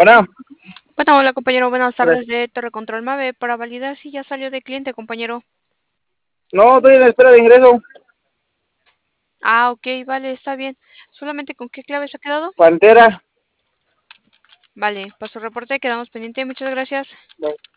Bueno, Bueno, hola compañero, buenas pues, tardes de Torre Control Mave para validar si ya salió de cliente, compañero. no, estoy en espera de ingreso. Ah, ok, vale, está bien. ¿Solamente con qué clave se ha quedado? Pantera. Vale, por su reporte quedamos pendiente. Muchas gracias.